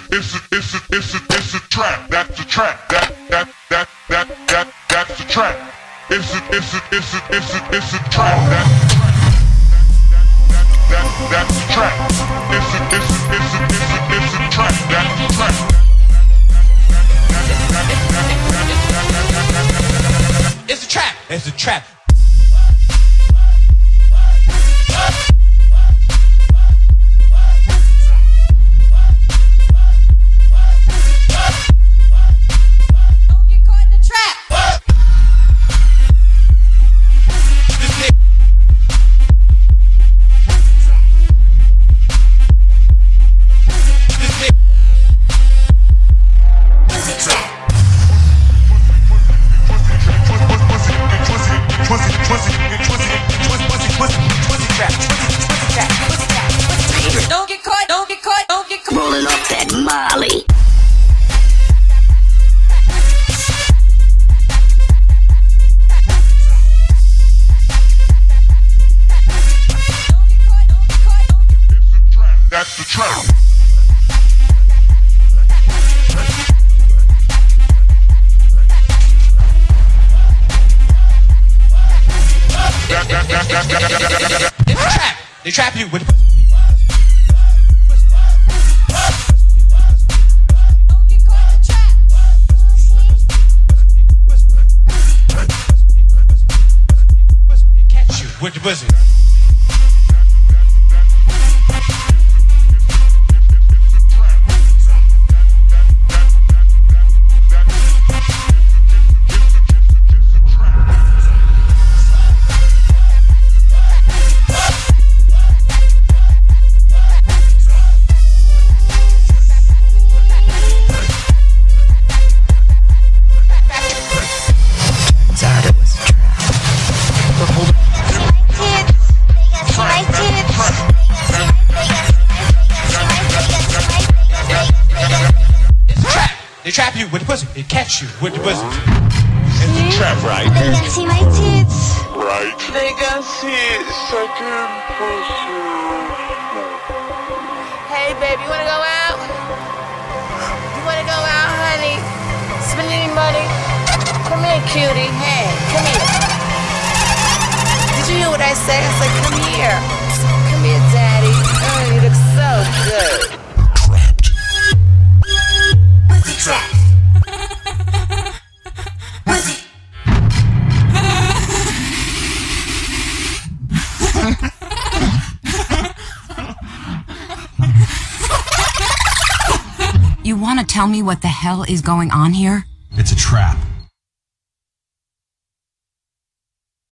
It's a trap. That's a trap. That's a trap. It's a trap. That's a trap. It's a trap. That's a trap. It's a trap. It's a trap. Rolling up that Molly. That's the trap. It's a trap. They trap you with. Catch you with the pussy. They trap you with the pussy. They catch you with the pussy. It's a trap, right? They got see my tits. Right. They got shit sucking pussy. Hey, baby, you wanna go out? You wanna go out, honey? Spend any money? Come here, cutie. Hey, come here. Did you hear what I said? I said, come here. Come here, daddy. Oh, you look so good. Trap. You want to tell me what the hell is going on here? It's a trap.